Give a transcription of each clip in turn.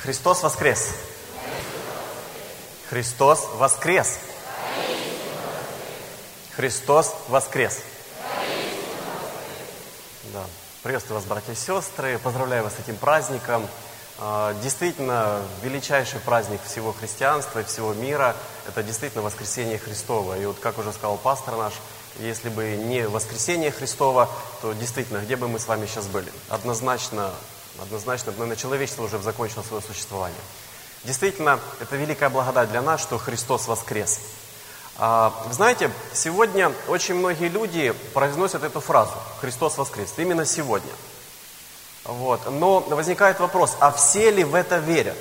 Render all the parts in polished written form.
Христос воскрес! Христос воскрес! Христос воскрес! Да. Приветствую вас, братья и сестры, поздравляю вас с этим праздником. Действительно, величайший праздник всего христианства и всего мира – это действительно воскресение Христово. И вот, как уже сказал пастор наш, если бы не воскресение Христово, то действительно, где бы мы с вами сейчас были? Однозначно, наверное, человечество уже закончило свое существование. Действительно, это великая благодать для нас, что Христос воскрес. Вы знаете, сегодня очень многие люди произносят эту фразу «Христос воскрес» именно сегодня. Вот. Но возникает вопрос, а все ли в это верят?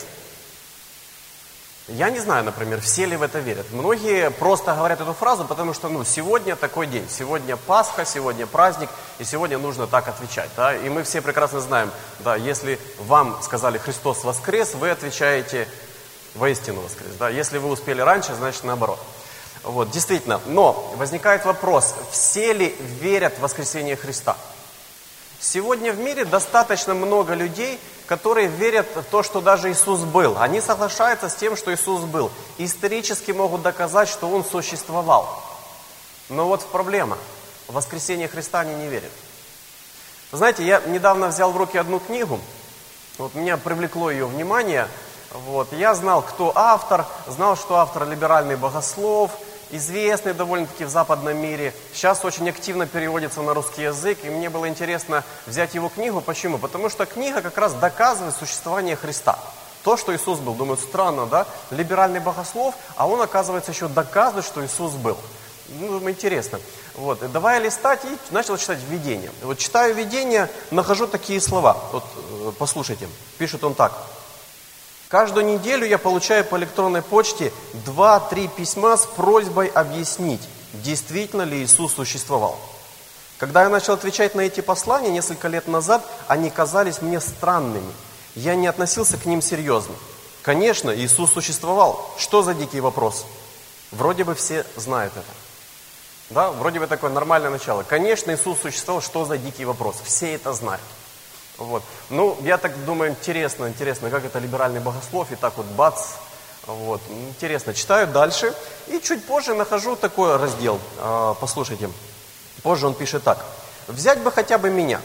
Я не знаю, например, все ли в это верят. Многие просто говорят эту фразу, потому что сегодня такой день, сегодня Пасха, сегодня праздник, и сегодня нужно так отвечать. Да? И мы все прекрасно знаем, да, если вам сказали «Христос воскрес», вы отвечаете «Воистину воскрес». Да? Если вы успели раньше, значит наоборот. Вот, действительно, но возникает вопрос, все ли верят в воскресение Христа? Сегодня в мире достаточно много людей, которые верят в то, что даже Иисус был. Они соглашаются с тем, что Иисус был. Исторически могут доказать, что Он существовал. Но вот проблема. В воскресение Христа они не верят. Вы знаете, я недавно взял в руки одну книгу. Вот меня привлекло ее внимание. Вот, я знал, кто автор, знал, что автор либеральный богослов, известный довольно-таки в западном мире. Сейчас очень активно переводится на русский язык, и мне было интересно взять его книгу. Почему? Потому что книга как раз доказывает существование Христа. То, что Иисус был. Думаю, странно, да? Либеральный богослов, а он, оказывается, еще доказывает, что Иисус был. Интересно. Вот, давай листать, и начал читать введение. Вот читаю введение, нахожу такие слова. Вот, послушайте, пишет он так. Каждую неделю я получаю по электронной почте 2-3 письма с просьбой объяснить, действительно ли Иисус существовал. Когда я начал отвечать на эти послания несколько лет назад, они казались мне странными. Я не относился к ним серьезно. Конечно, Иисус существовал. Что за дикий вопрос? Вроде бы все знают это. Да, вроде бы такое нормальное начало. Конечно, Иисус существовал. Что за дикий вопрос? Все это знают. Вот. Я так думаю, интересно, как это либеральный богослов, и так вот бац, вот, интересно. Читаю дальше, и чуть позже нахожу такой раздел, послушайте, позже он пишет так. Взять бы хотя бы меня.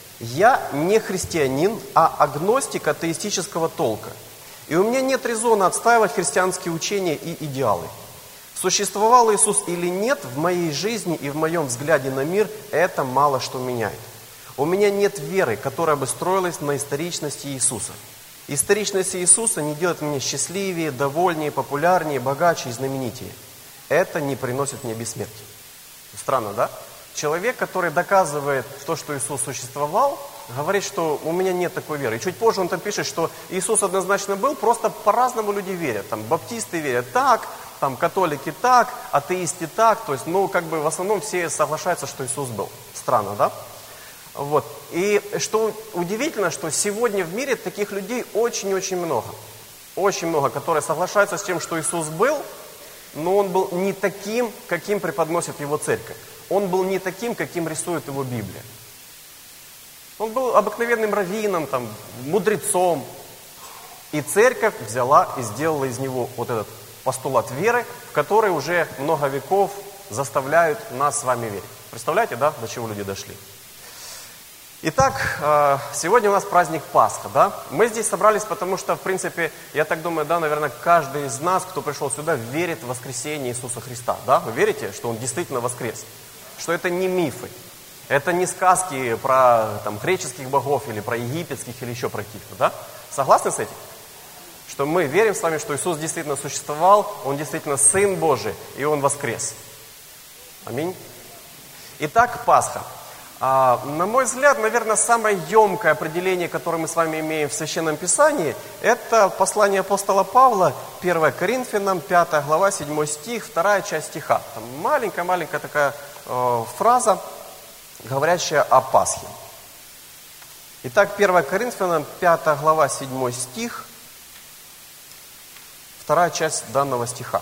Я не христианин, а агностик атеистического толка. И у меня нет резона отстаивать христианские учения и идеалы. Существовал Иисус или нет, в моей жизни и в моем взгляде на мир это мало что меняет. У меня нет веры, которая бы строилась на историчности Иисуса. Историчность Иисуса не делает меня счастливее, довольнее, популярнее, богаче и знаменитее. Это не приносит мне бессмертия. Странно, да? Человек, который доказывает то, что Иисус существовал, говорит, что у меня нет такой веры. И чуть позже он там пишет, что Иисус однозначно был, просто по-разному люди верят. Там баптисты верят так, там католики так, атеисты так. То есть, в основном все соглашаются, что Иисус был. Странно, да? Вот. И что удивительно, что сегодня в мире таких людей очень-очень много. Очень много, которые соглашаются с тем, что Иисус был, но Он был не таким, каким преподносит Его церковь. Он был не таким, каким рисует Его Библия. Он был обыкновенным раввином, мудрецом. И церковь взяла и сделала из него вот этот постулат веры, в который уже много веков заставляют нас с вами верить. Представляете, да, до чего люди дошли? Итак, сегодня у нас праздник Пасха, да? Мы здесь собрались, потому что, в принципе, я так думаю, да, наверное, каждый из нас, кто пришел сюда, верит в воскресение Иисуса Христа, да? Вы верите, что Он действительно воскрес? Что это не мифы, это не сказки про греческих богов или про египетских или еще про каких-то, да? Согласны с этим? Что мы верим с вами, что Иисус действительно существовал, Он действительно Сын Божий, и Он воскрес. Аминь. Итак, Пасха. На мой взгляд, наверное, самое емкое определение, которое мы с вами имеем в Священном Писании, это послание апостола Павла, 1 Коринфянам, 5 глава, 7 стих, 2 часть стиха. Там маленькая такая фраза, говорящая о Пасхе. Итак, 1 Коринфянам, 5 глава, 7 стих, 2 часть данного стиха.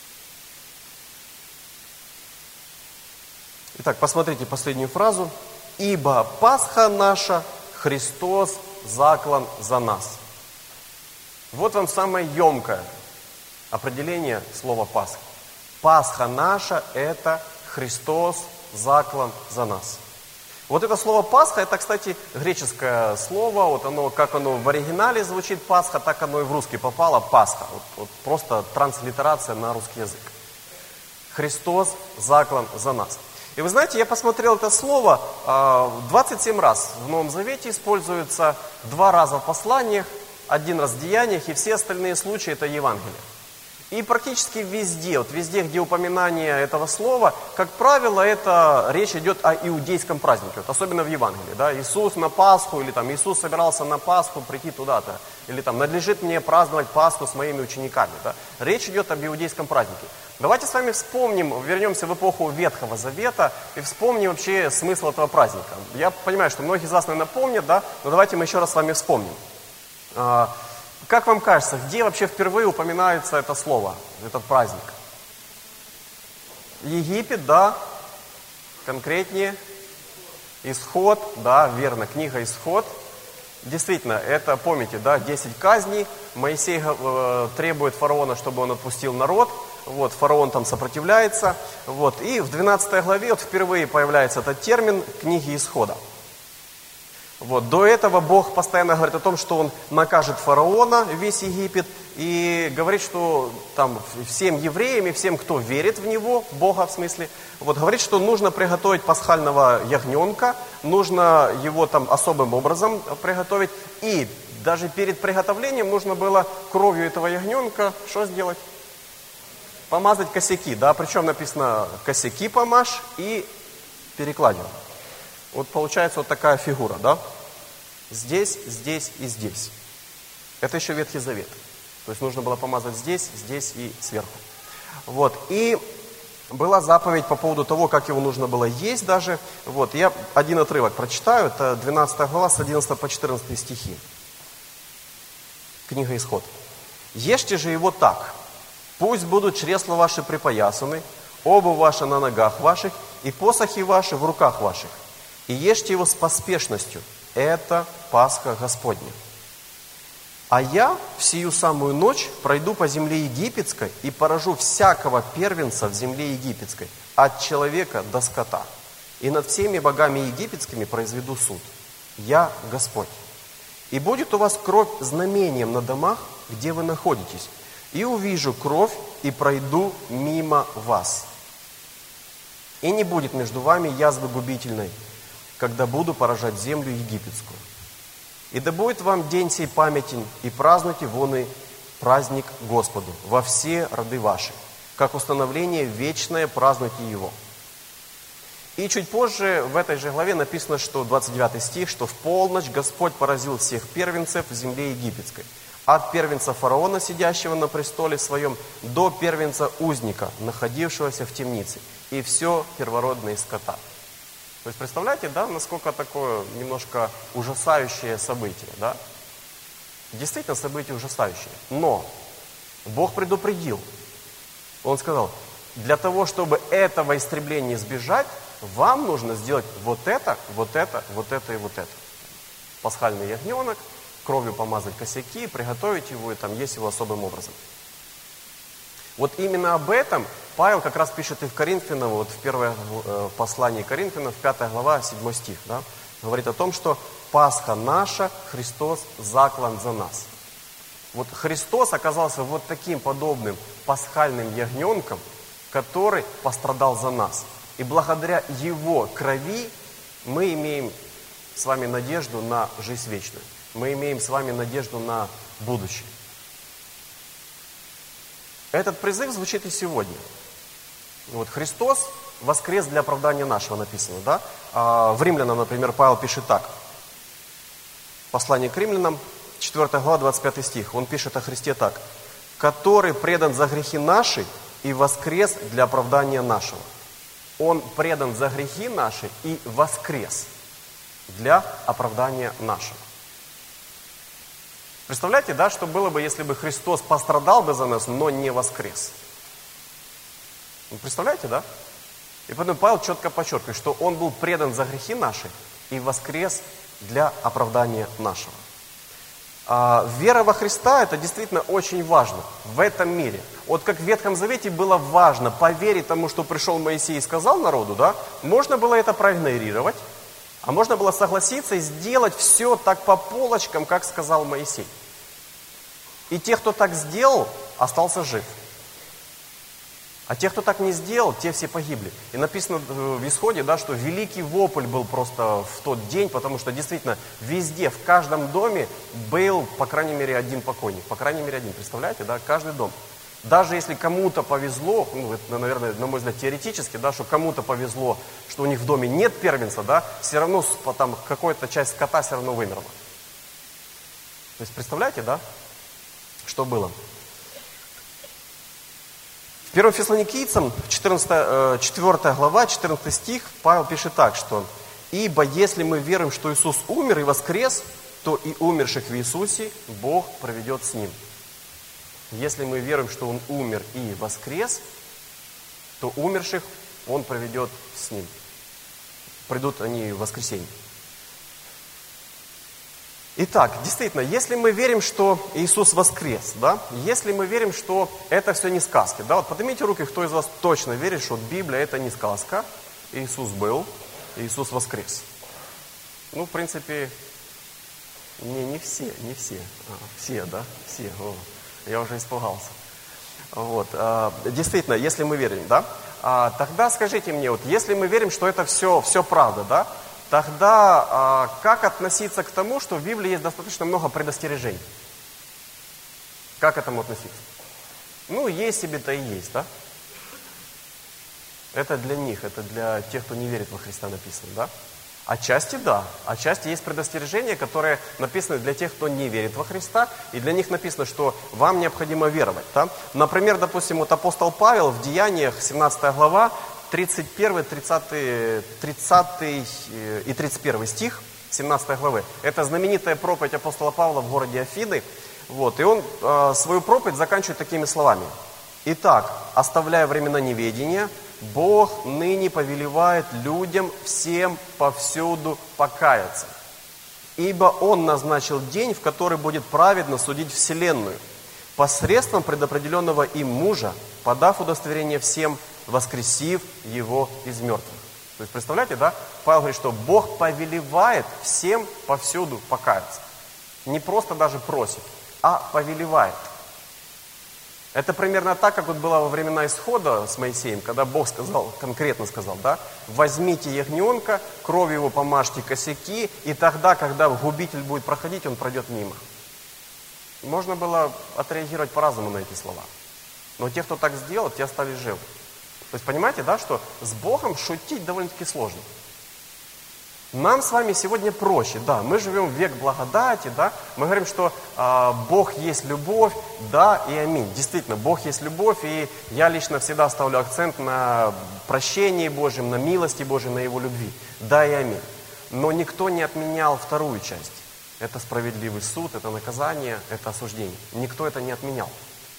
Итак, посмотрите последнюю фразу. Ибо Пасха наша, Христос заклан за нас. Вот вам самое емкое определение слова Пасха. Пасха наша – это Христос заклан за нас. Вот это слово Пасха, это, кстати, греческое слово, вот оно, как оно в оригинале звучит Пасха, так оно и в русский попало, Пасха. Вот просто транслитерация на русский язык. Христос заклан за нас. И вы знаете, я посмотрел это слово, 27 раз в Новом Завете используется, 2 раза в посланиях, 1 раз в деяниях, и все остальные случаи это Евангелие. И практически везде, вот везде, где упоминание этого слова, как правило, это речь идет о иудейском празднике, вот особенно в Евангелии. Да? Иисус на Пасху, или там Иисус собирался на Пасху прийти туда-то, или там надлежит мне праздновать Пасху с моими учениками. Да? Речь идет об иудейском празднике. Давайте с вами вспомним, вернемся в эпоху Ветхого Завета и вспомним вообще смысл этого праздника. Я понимаю, что многие из вас, наверное, помнят, да? Но давайте мы еще раз с вами вспомним. Как вам кажется, где вообще впервые упоминается это слово, этот праздник? Египет, да, конкретнее. Исход, да, верно, книга Исход. Действительно, это, помните, да, 10 казней. Моисей требует фараона, чтобы он отпустил народ. Вот, фараон там сопротивляется. Вот, и в 12 главе вот впервые появляется этот термин книги Исхода. Вот, до этого Бог постоянно говорит о том, что Он накажет фараона, весь Египет, и говорит, что там всем евреям и всем, кто верит в Него, Бога в смысле, вот, говорит, что нужно приготовить пасхального ягненка, нужно его там особым образом приготовить, и даже перед приготовлением нужно было кровью этого ягненка что сделать? Помазать косяки, да, причем написано косяки помажь и перекладину. Вот получается вот такая фигура, да? Здесь, здесь и здесь. Это еще Ветхий Завет. То есть нужно было помазать здесь, здесь и сверху. Вот. И была заповедь по поводу того, как его нужно было есть даже. Вот. Я один отрывок прочитаю. Это 12 глава с 11 по 14 стихи. Книга Исход. «Ешьте же его так. Пусть будут чресла ваши припоясаны, обувь ваша на ногах ваших, и посохи ваши в руках ваших. И ешьте его с поспешностью. Это Пасха Господня. А я в сию самую ночь пройду по земле египетской и поражу всякого первенца в земле египетской, от человека до скота. И над всеми богами египетскими произведу суд. Я Господь. И будет у вас кровь знамением на домах, где вы находитесь. И увижу кровь, и пройду мимо вас. И не будет между вами язвы губительной, когда буду поражать землю египетскую. И да будет вам день сей памятен, и празднуйте вон и праздник Господу во все роды ваши, как установление вечное празднуйте его». И чуть позже в этой же главе написано, что 29 стих, что в полночь Господь поразил всех первенцев в земле египетской, от первенца фараона, сидящего на престоле своем, до первенца узника, находившегося в темнице, и все первородное из скота. То есть представляете, да, насколько такое немножко ужасающее событие, да? Действительно событие ужасающее. Но Бог предупредил. Он сказал, для того, чтобы этого истребления избежать, вам нужно сделать вот это, вот это, вот это и вот это. Пасхальный ягненок, кровью помазать косяки, приготовить его и там есть его особым образом. Вот именно об этом Павел как раз пишет и в Коринфянам, вот в первое послании Коринфянам, 5 глава, 7 стих, да, говорит о том, что Пасха наша, Христос заклан за нас. Вот Христос оказался вот таким подобным пасхальным ягненком, который пострадал за нас. И благодаря Его крови мы имеем с вами надежду на жизнь вечную. Мы имеем с вами надежду на будущее. Этот призыв звучит и сегодня. Вот Христос воскрес для оправдания нашего, написано, да? В Римлянам, например, Павел пишет так. Послание к Римлянам, 4 глава, 25 стих. Он пишет о Христе так. «Который предан за грехи наши и воскрес для оправдания нашего». Он предан за грехи наши и воскрес для оправдания нашего. Представляете, да, что было бы, если бы Христос пострадал бы за нас, но не воскрес? Вы представляете, да? И потом Павел четко подчеркивает, что Он был предан за грехи наши и воскрес для оправдания нашего. Вера во Христа – это действительно очень важно в этом мире. Вот как в Ветхом Завете было важно поверить тому, что пришел Моисей и сказал народу, да, можно было это проигнорировать, а можно было согласиться и сделать все так по полочкам, как сказал Моисей. И те, кто так сделал, остался жив. А те, кто так не сделал, те все погибли. И написано в Исходе, да, что великий вопль был просто в тот день, потому что действительно везде, в каждом доме был, по крайней мере, один покойник. По крайней мере, один. Представляете, да, каждый дом. Даже если кому-то повезло, ну, это, наверное, на мой взгляд, теоретически, да, что кому-то повезло, что у них в доме нет первенца, да, все равно там какая-то часть скота все равно вымерла. То есть, представляете, да, что было? В 1 Фессалоникийцам, 4 глава, 14 стих, Павел пишет так, что «Ибо если мы веруем, что Иисус умер и воскрес, то и умерших в Иисусе Бог проведет с Ним». Если мы веруем, что Он умер и воскрес, то умерших Он проведет с Ним. Придут они в воскресенье. Итак, действительно, если мы верим, что Иисус воскрес, да, если мы верим, что это все не сказки, да, вот поднимите руки, кто из вас точно верит, что Библия это не сказка, Иисус был, Иисус воскрес. Ну, в принципе, не все. Все, да, все. О, я уже испугался. Вот, действительно, если мы верим, да, тогда скажите мне, вот, если мы верим, что это все правда, да, тогда как относиться к тому, что в Библии есть достаточно много предостережений? Как к этому относиться? Ну, есть себе-то и есть, да? Это для них, это для тех, кто не верит во Христа написано, да? Отчасти да, отчасти есть предостережения, которые написаны для тех, кто не верит во Христа, и для них написано, что вам необходимо веровать, да? Например, допустим, вот апостол Павел в Деяниях, 17 глава, 31, 30 и 31 стих 17 главы. Это знаменитая проповедь апостола Павла в городе Афины. Вот, и он свою проповедь заканчивает такими словами. «Итак, оставляя времена неведения, Бог ныне повелевает людям всем повсюду покаяться. Ибо Он назначил день, в который будет праведно судить вселенную, посредством предопределенного им мужа, подав удостоверение всем, воскресив его из мертвых». То есть, представляете, да? Павел говорит, что Бог повелевает всем повсюду покаяться. Не просто даже просит, а повелевает. Это примерно так, как вот было во времена Исхода с Моисеем, когда Бог сказал, конкретно сказал, да, возьмите ягненка, кровью его помажьте косяки, и тогда, когда губитель будет проходить, он пройдет мимо. Можно было отреагировать по-разному на эти слова. Но те, кто так сделал, те остались живы. То есть, понимаете, да, что с Богом шутить довольно-таки сложно. Нам с вами сегодня проще, да, мы живем в век благодати, да, мы говорим, что Бог есть любовь, да и аминь. Действительно, Бог есть любовь, и я лично всегда ставлю акцент на прощении Божьем, на милости Божьей, на Его любви, да и аминь. Но никто не отменял вторую часть. Это справедливый суд, это наказание, это осуждение. Никто это не отменял.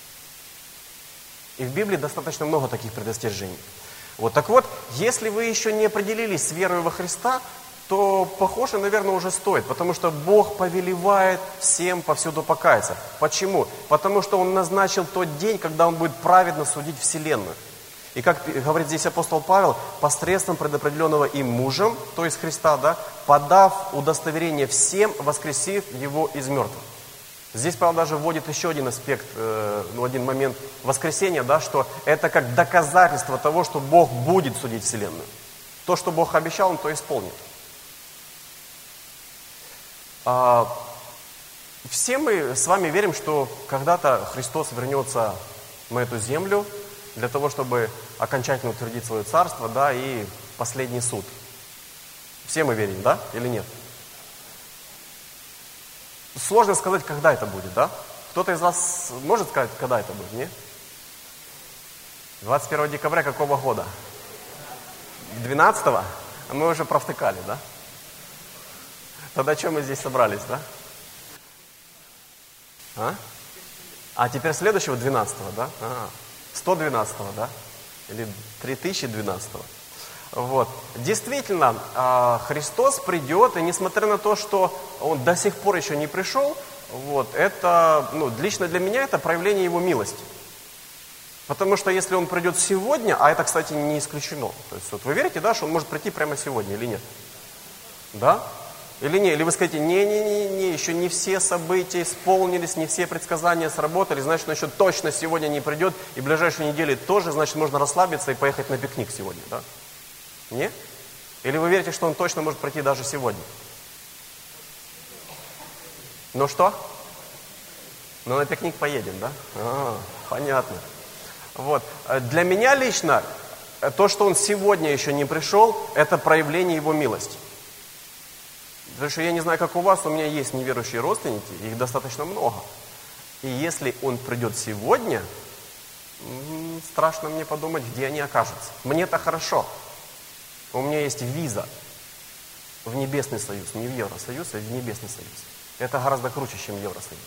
И в Библии достаточно много таких предостережений. Вот так вот, если вы еще не определились с верой во Христа, то, похоже, наверное, уже стоит. Потому что Бог повелевает всем повсюду покаяться. Почему? Потому что Он назначил тот день, когда Он будет праведно судить вселенную. И как говорит здесь апостол Павел, посредством предопределенного им мужем, то есть Христа, да, подав удостоверение всем, воскресив Его из мертвых. Здесь Павел даже вводит еще один аспект, один момент воскресения, да, что это как доказательство того, что Бог будет судить вселенную. То, что Бог обещал, Он то исполнит. Все мы с вами верим, что когда-то Христос вернется на эту землю для того, чтобы окончательно утвердить свое царство, да, и последний суд. Все мы верим, да, или нет? Сложно сказать, когда это будет, да? Кто-то из вас может сказать, когда это будет, не? 21 декабря какого года? 12-го? А мы уже провтыкали, да? Тогда что мы здесь собрались, да? А теперь следующего 12-го, да? 112-го, да? Или 3012-го. Вот. Действительно, Христос придет, и несмотря на то, что Он до сих пор еще не пришел, вот, это, лично для меня это проявление Его милости. Потому что если Он придет сегодня, а это, кстати, не исключено. То есть вот вы верите, да, что Он может прийти прямо сегодня или нет? Да? Или не? Или вы скажете, не, еще не все события исполнились, не все предсказания сработали, значит, Он еще точно сегодня не придет, и в ближайшие недели тоже, значит, можно расслабиться и поехать на пикник сегодня, да? Нет? Или вы верите, что Он точно может прийти даже сегодня? Ну что? Ну на пикник поедем, да? Понятно. Вот. Для меня лично то, что Он сегодня еще не пришел, это проявление Его милости. Потому что я не знаю, как у вас, у меня есть неверующие родственники, их достаточно много. И если Он придет сегодня, страшно мне подумать, где они окажутся. Мне-то хорошо. У меня есть виза в Небесный Союз, не в Евросоюз, а в Небесный Союз. Это гораздо круче, чем Евросоюз.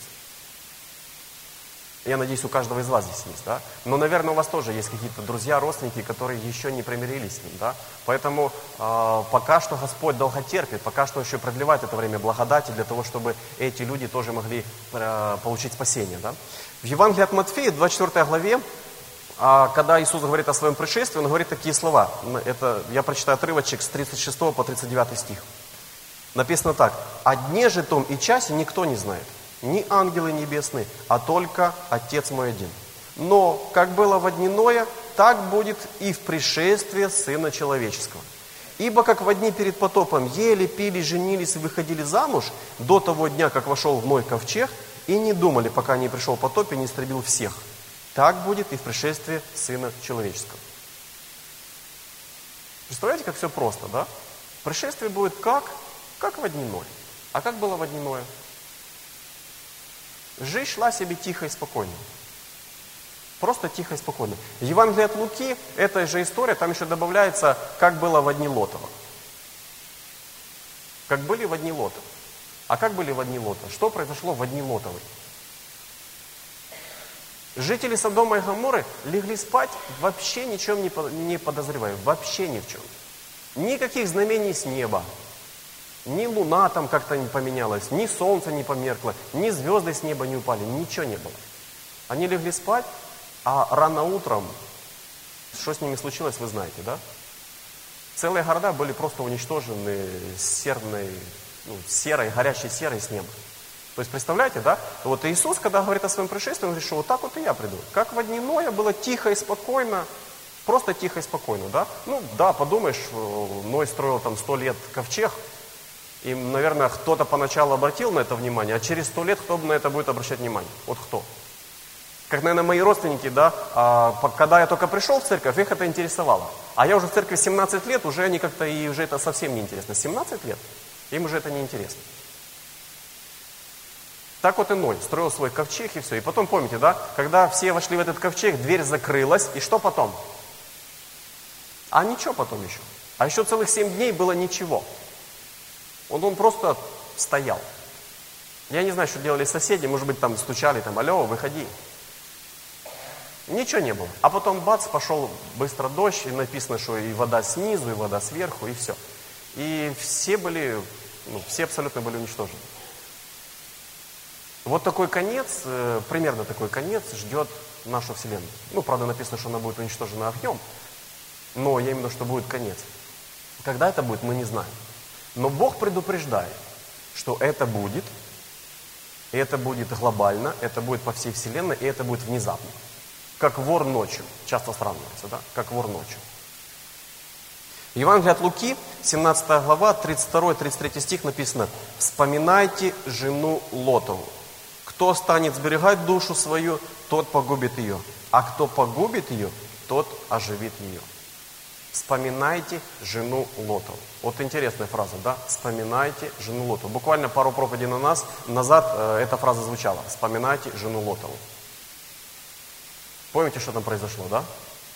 Я надеюсь, у каждого из вас здесь есть, да? Но, наверное, у вас тоже есть какие-то друзья, родственники, которые еще не примирились с Ним, да? Поэтому пока что Господь долготерпит, пока что еще продлевает это время благодати для того, чтобы эти люди тоже могли получить спасение, да? В Евангелии от Матфея, 24 главе, когда Иисус говорит о своем пришествии, Он говорит такие слова. Это, я прочитаю отрывочек с 36 по 39 стих. Написано так. «О дне же том и часе никто не знает, ни ангелы небесные, а только Отец мой один. Но, как было во дни Ноя, так будет и в пришествии Сына Человеческого. Ибо как во дни перед потопом ели, пили, женились и выходили замуж, до того дня, как вошел в Ной ковчег, и не думали, пока не пришел потоп и не истребил всех. Так будет и в пришествии Сына Человеческого». Представляете, как все просто, да? Пришествие будет как во дни Ноя. А как было во дни Ноя? Жизнь шла себе тихо и спокойно. Просто тихо и спокойно. Евангелие от Луки, эта же история, там еще добавляется, как было во дни Лотова. Как были во дни Лота. А как были во дни Лота? Что произошло во дни Лотовой? Жители Содома и Гоморры легли спать, вообще ничем не подозревая, вообще ни в чем. Никаких знамений с неба. Ни луна там как-то не поменялась, ни солнце не померкло, ни звезды с неба не упали, ничего не было. Они легли спать, а рано утром, что с ними случилось, вы знаете, да? Целые города были просто уничтожены серой, горящей серой с неба. То есть, представляете, да? Вот Иисус, когда говорит о своем пришествии, Он говорит, что вот так вот и я приду. Как во дни Ноя было тихо и спокойно, просто тихо и спокойно, да? Ну, да, подумаешь, Ной строил там 100 лет ковчег, и, наверное, кто-то поначалу обратил на это внимание, а через 100 лет кто на это будет обращать внимание? Вот кто? Как, наверное, мои родственники, да, когда я только пришел в церковь, их это интересовало. А я уже в церкви 17 лет, уже они как-то, и уже это совсем не интересно. 17 лет, им уже это не интересно. Так вот и Ной строил свой ковчег и все. И потом, помните, да, когда все вошли в этот ковчег, дверь закрылась, и что потом? А ничего потом еще. А еще целых 7 дней было ничего. Он просто стоял. Я не знаю, что делали соседи, может быть, там стучали, там, алло, выходи. Ничего не было. А потом, бац, пошел быстро дождь, и написано, что и вода снизу, и вода сверху, и все. И все абсолютно были уничтожены. Вот такой конец, примерно такой конец ждет нашу Вселенную. Правда, написано, что она будет уничтожена огнем, но я именно, что будет конец. Когда это будет, мы не знаем. Но Бог предупреждает, что это будет, и это будет глобально, это будет по всей Вселенной, и это будет внезапно. Как вор ночью. Часто сравнивается, да? Как вор ночью. В Евангелии от Луки, 17 глава, 32-33 стих написано: «Вспоминайте жену Лотову. Кто станет сберегать душу свою, тот погубит ее. А кто погубит ее, тот оживит ее». Вспоминайте жену Лотову. Вот интересная фраза, да? Вспоминайте жену Лотову. Буквально пару проповедей назад эта фраза звучала. Вспоминайте жену Лотову. Помните, что там произошло, да?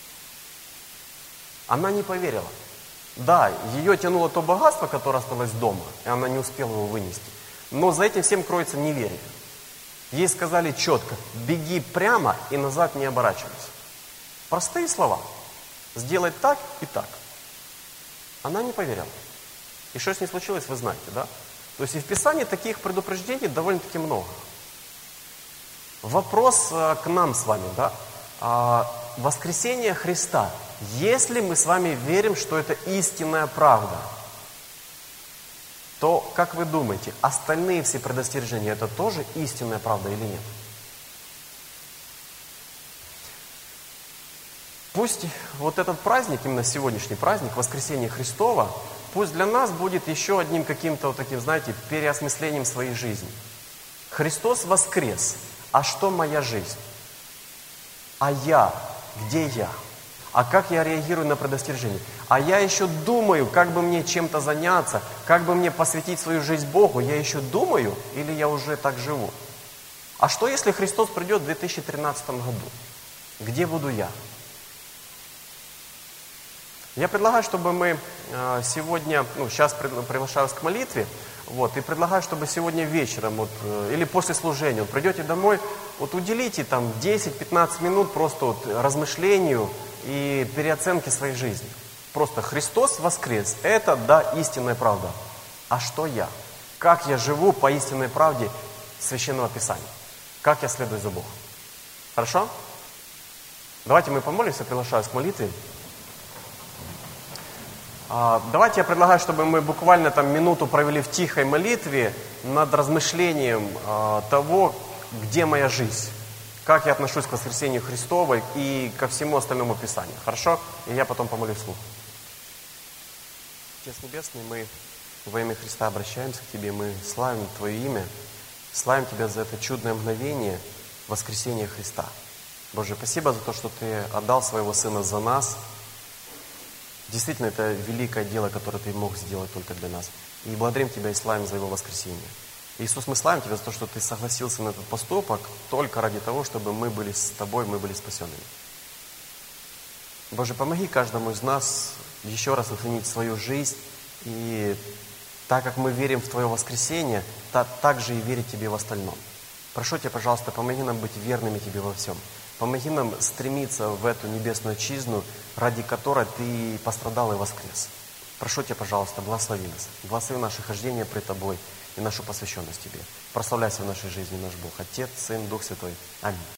Она не поверила. Да, ее тянуло то богатство, которое осталось дома, и она не успела его вынести. Но за этим всем кроется неверие. Ей сказали четко: беги прямо и назад не оборачивайся. Простые слова. Сделать так и так. Она не поверила. И что с ней случилось, вы знаете, да? То есть и в Писании таких предупреждений довольно-таки много. Вопрос к нам с вами, да? Воскресение Христа. Если мы с вами верим, что это истинная правда, то, как вы думаете, остальные все предостережения, это тоже истинная правда или нет? Пусть вот этот праздник, именно сегодняшний праздник, Воскресение Христово, пусть для нас будет еще одним каким-то вот таким, знаете, переосмыслением своей жизни. Христос воскрес. А что моя жизнь? А я? Где я? А как я реагирую на предостережение? А я еще думаю, как бы мне чем-то заняться, как бы мне посвятить свою жизнь Богу. Я еще думаю или я уже так живу? А что, если Христос придет в 2013 году? Где буду я? Я предлагаю, чтобы мы сегодня, сейчас приглашаю вас к молитве, и предлагаю, чтобы сегодня вечером, или после служения, придете домой, уделите там 10-15 минут просто размышлению и переоценке своей жизни. Просто Христос воскрес, это, да, истинная правда. А что я? Как я живу по истинной правде Священного Писания? Как я следую за Богом? Хорошо? Давайте мы помолимся, приглашаю вас к молитве. Давайте я предлагаю, чтобы мы буквально там минуту провели в тихой молитве над размышлением того, где моя жизнь, как я отношусь к воскресению Христовой и ко всему остальному Писанию. Хорошо? И я потом помолюсь вслух. Отец Небесный, мы во имя Христа обращаемся к Тебе, мы славим Твое имя, славим Тебя за это чудное мгновение воскресения Христа. Боже, спасибо за то, что Ты отдал Своего Сына за нас. Действительно, это великое дело, которое Ты мог сделать только для нас. И благодарим Тебя и славим за Его воскресение. Иисус, мы славим Тебя за то, что Ты согласился на этот поступок только ради того, чтобы мы были с Тобой, мы были спасенными. Боже, помоги каждому из нас еще раз оценить свою жизнь. И так как мы верим в Твое воскресение, так же и верить Тебе в остальном. Прошу Тебя, пожалуйста, помоги нам быть верными Тебе во всем. Помоги нам стремиться в эту небесную отчизну, ради которой Ты пострадал и воскрес. Прошу Тебя, пожалуйста, благослови нас. Благослови наше хождение пред Тобой и нашу посвященность Тебе. Прославляйся в нашей жизни наш Бог, Отец, Сын, Дух Святой. Аминь.